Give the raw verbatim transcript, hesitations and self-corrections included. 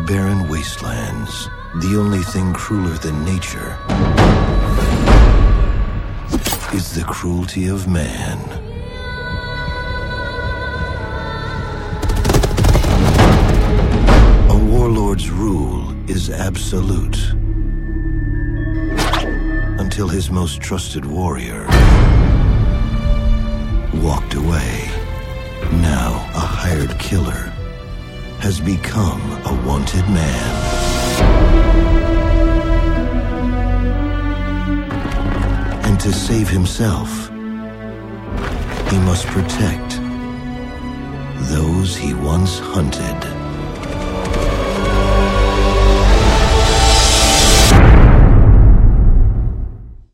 barren wastelands, the only thing crueler than nature is the cruelty of man. A warlord's rule is absolute until his most trusted warrior walked away. Now, a hired killer has become a wanted man. And to save himself, he must protect those he once hunted.